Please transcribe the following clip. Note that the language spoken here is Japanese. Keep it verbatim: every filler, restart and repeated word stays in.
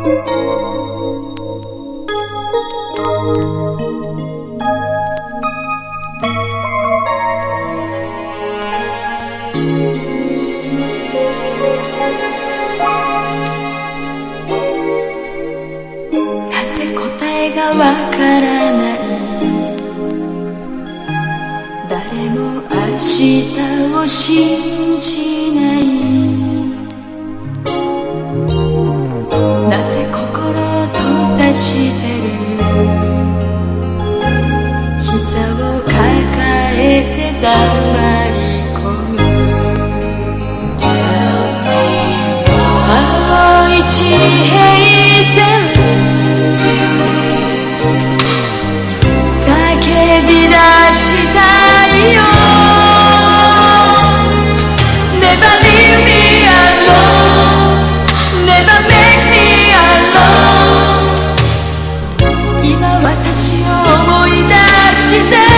わからない、誰も明日を信じない、なぜ心閉ざしてる、膝を抱えて黙り込む、青い地平線叫び出したいよ Never leave me alone Never make me alone 今私を思い出して